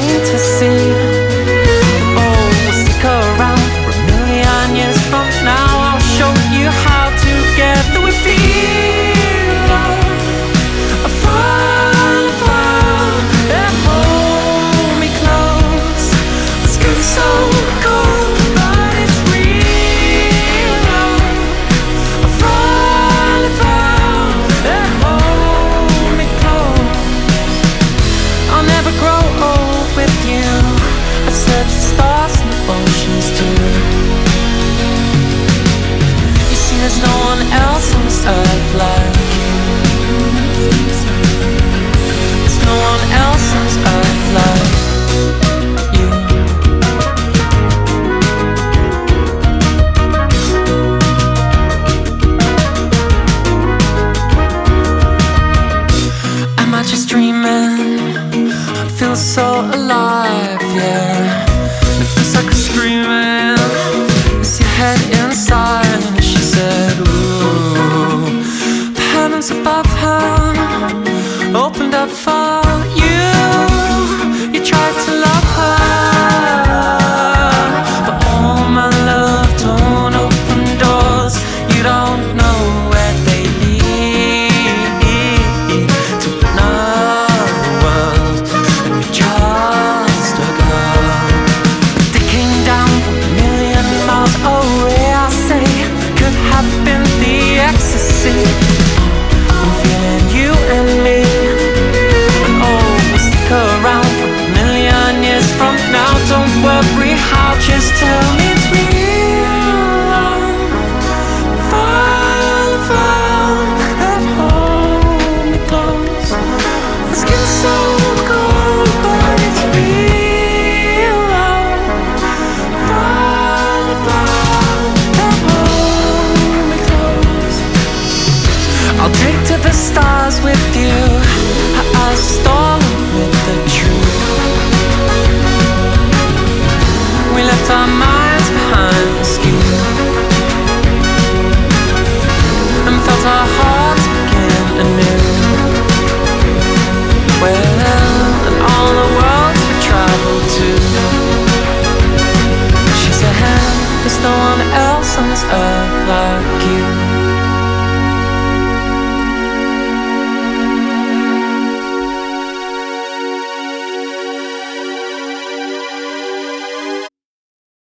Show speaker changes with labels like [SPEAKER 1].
[SPEAKER 1] plain to see. Oh, we'll stick around for a million years from now. I'll show you how together we feel. I fall, and hold me close. The skin's so cold, but it's real. I fall, and hold me close. I'll never grow old with you. I search the stars and the oceans too. You see, there's no one else on this earth like you. There's no one else on this earth like you. Am I just dreaming? Feel so alive, yeah. It feels like I'm screaming. It's your head inside. And she said, ooh, the heavens above her opened up for you. You tried to love her, but oh my love, don't open doors you don't know where they lead to another world. And you're just a girl. They came down from a million miles away. I say, could have been the ecstasy. I'm feeling you and me. And oh, we'll stick around for a million years from now. Don't worry how, just tell me it's real. Fall and hold me close. The skin's so cold, but it's real. Fall and hold me close. I'll take to the stars with you. Her eyes are stolen with the truth. We left our minds behind the skin and felt our hearts begin anew. Well, and all the worlds we traveled to. She said, hey, there's no one else on this earth like you.